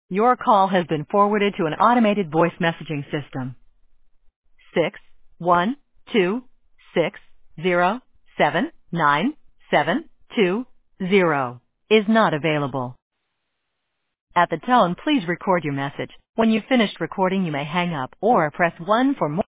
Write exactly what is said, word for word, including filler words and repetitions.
Your call has been forwarded to an automated voice messaging system. Six one two six zero seven nine seven two zero is not available. At the tone, please record your message. When you've finished recording, you may hang up or press one for more.